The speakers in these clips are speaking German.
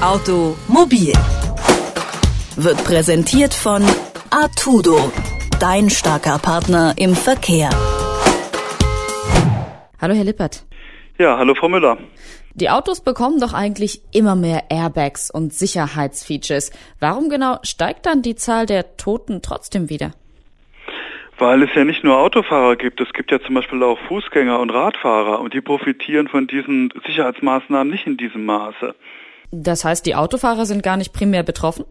Automobil wird präsentiert von Artudo, dein starker Partner im Verkehr. Hallo Herr Lippert. Ja, hallo Frau Müller. Die Autos bekommen doch eigentlich immer mehr Airbags und Sicherheitsfeatures. Warum genau steigt dann die Zahl der Toten trotzdem wieder? Weil es ja nicht nur Autofahrer gibt, es gibt ja zum Beispiel auch Fußgänger und Radfahrer und die profitieren von diesen Sicherheitsmaßnahmen nicht in diesem Maße. Das heißt, die Autofahrer sind gar nicht primär betroffen?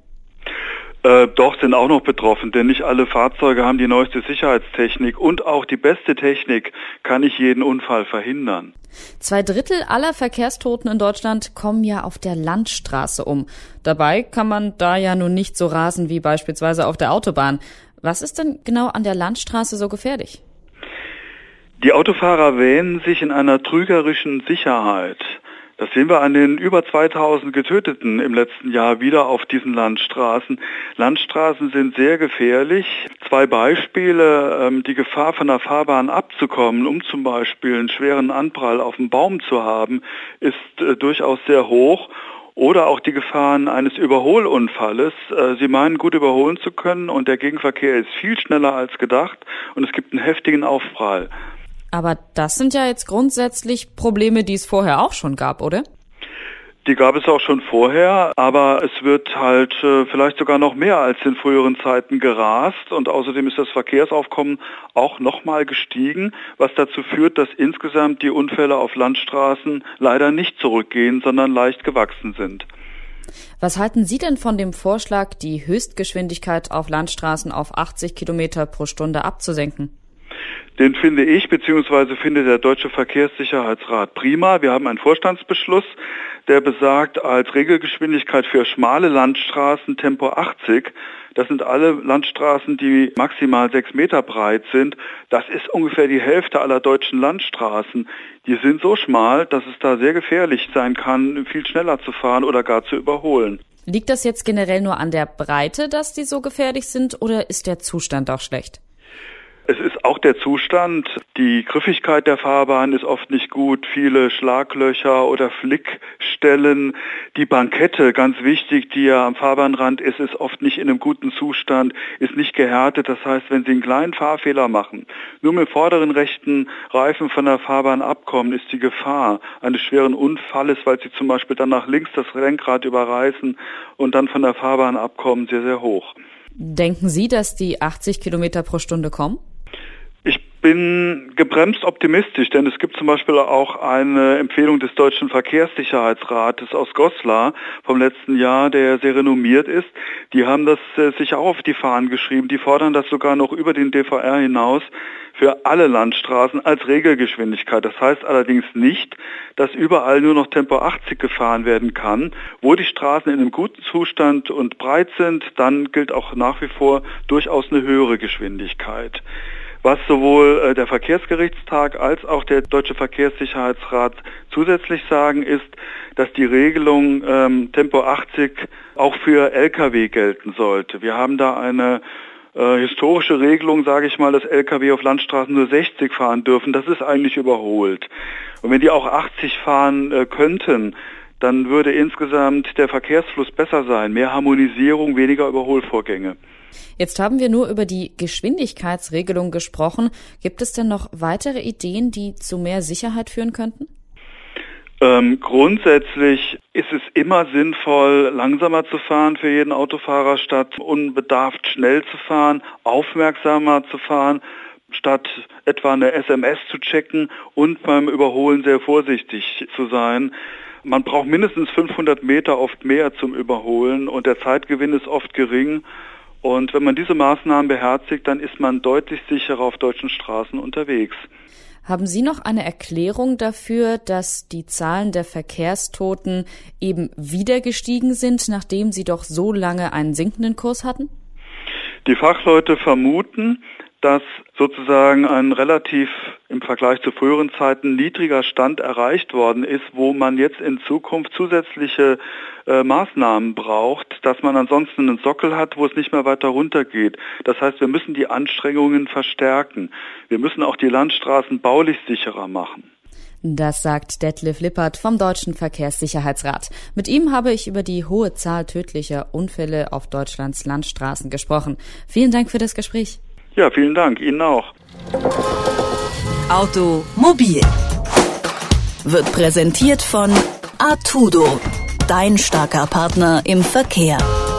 Doch, sind auch noch betroffen, denn nicht alle Fahrzeuge haben die neueste Sicherheitstechnik und auch die beste Technik kann nicht jeden Unfall verhindern. 2/3 aller Verkehrstoten in Deutschland kommen ja auf der Landstraße um. Dabei kann man da ja nun nicht so rasen wie beispielsweise auf der Autobahn. Was ist denn genau an der Landstraße so gefährlich? Die Autofahrer wähnen sich in einer trügerischen Sicherheit. Das sehen wir an den über 2000 Getöteten im letzten Jahr wieder auf diesen Landstraßen. Landstraßen sind sehr gefährlich. 2 Beispiele, die Gefahr von der Fahrbahn abzukommen, um zum Beispiel einen schweren Anprall auf einen Baum zu haben, ist durchaus sehr hoch. Oder auch die Gefahren eines Überholunfalles. Sie meinen, gut überholen zu können und der Gegenverkehr ist viel schneller als gedacht und es gibt einen heftigen Aufprall. Aber das sind ja jetzt grundsätzlich Probleme, die es vorher auch schon gab, oder? Die gab es auch schon vorher, aber es wird halt vielleicht sogar noch mehr als in früheren Zeiten gerast und außerdem ist das Verkehrsaufkommen auch nochmal gestiegen, was dazu führt, dass insgesamt die Unfälle auf Landstraßen leider nicht zurückgehen, sondern leicht gewachsen sind. Was halten Sie denn von dem Vorschlag, die Höchstgeschwindigkeit auf Landstraßen auf 80 Kilometer pro Stunde abzusenken? Den finde ich bzw. finde der Deutsche Verkehrssicherheitsrat prima. Wir haben einen Vorstandsbeschluss, der besagt, als Regelgeschwindigkeit für schmale Landstraßen Tempo 80. Das sind alle Landstraßen, die maximal 6 Meter breit sind. Das ist ungefähr die Hälfte aller deutschen Landstraßen. Die sind so schmal, dass es da sehr gefährlich sein kann, viel schneller zu fahren oder gar zu überholen. Liegt das jetzt generell nur an der Breite, dass die so gefährlich sind, oder ist der Zustand auch schlecht? Es ist auch der Zustand. Die Griffigkeit der Fahrbahn ist oft nicht gut. Viele Schlaglöcher oder Flickstellen. Die Bankette, ganz wichtig, die ja am Fahrbahnrand ist oft nicht in einem guten Zustand, ist nicht gehärtet. Das heißt, wenn Sie einen kleinen Fahrfehler machen, nur mit dem vorderen rechten Reifen von der Fahrbahn abkommen, ist die Gefahr eines schweren Unfalles, weil Sie zum Beispiel dann nach links das Lenkrad überreißen und dann von der Fahrbahn abkommen, sehr, sehr hoch. Denken Sie, dass die 80 Kilometer pro Stunde kommen? Ich bin gebremst optimistisch, denn es gibt zum Beispiel auch eine Empfehlung des Deutschen Verkehrssicherheitsrates aus Goslar vom letzten Jahr, der sehr renommiert ist. Die haben das sich auch auf die Fahnen geschrieben. Die fordern das sogar noch über den DVR hinaus für alle Landstraßen als Regelgeschwindigkeit. Das heißt allerdings nicht, dass überall nur noch Tempo 80 gefahren werden kann. Wo die Straßen in einem guten Zustand und breit sind, dann gilt auch nach wie vor durchaus eine höhere Geschwindigkeit. Was sowohl der Verkehrsgerichtstag als auch der Deutsche Verkehrssicherheitsrat zusätzlich sagen, ist, dass die Regelung Tempo 80 auch für Lkw gelten sollte. Wir haben da eine historische Regelung, sage ich mal, dass Lkw auf Landstraßen nur 60 fahren dürfen. Das ist eigentlich überholt. Und wenn die auch 80 fahren könnten, dann würde insgesamt der Verkehrsfluss besser sein. Mehr Harmonisierung, weniger Überholvorgänge. Jetzt haben wir nur über die Geschwindigkeitsregelung gesprochen. Gibt es denn noch weitere Ideen, die zu mehr Sicherheit führen könnten? Grundsätzlich ist es immer sinnvoll, langsamer zu fahren für jeden Autofahrer, statt unbedarft schnell zu fahren, aufmerksamer zu fahren, statt etwa eine SMS zu checken und beim Überholen sehr vorsichtig zu sein. Man braucht mindestens 500 Meter, oft mehr zum Überholen und der Zeitgewinn ist oft gering. Und wenn man diese Maßnahmen beherzigt, dann ist man deutlich sicherer auf deutschen Straßen unterwegs. Haben Sie noch eine Erklärung dafür, dass die Zahlen der Verkehrstoten eben wieder gestiegen sind, nachdem sie doch so lange einen sinkenden Kurs hatten? Die Fachleute vermuten, dass sozusagen ein relativ im Vergleich zu früheren Zeiten niedriger Stand erreicht worden ist, wo man jetzt in Zukunft zusätzliche Maßnahmen braucht, dass man ansonsten einen Sockel hat, wo es nicht mehr weiter runtergeht. Das heißt, wir müssen die Anstrengungen verstärken. Wir müssen auch die Landstraßen baulich sicherer machen. Das sagt Detlef Lippert vom Deutschen Verkehrssicherheitsrat. Mit ihm habe ich über die hohe Zahl tödlicher Unfälle auf Deutschlands Landstraßen gesprochen. Vielen Dank für das Gespräch. Ja, vielen Dank. Ihnen auch. Automobil wird präsentiert von Artudo, dein starker Partner im Verkehr.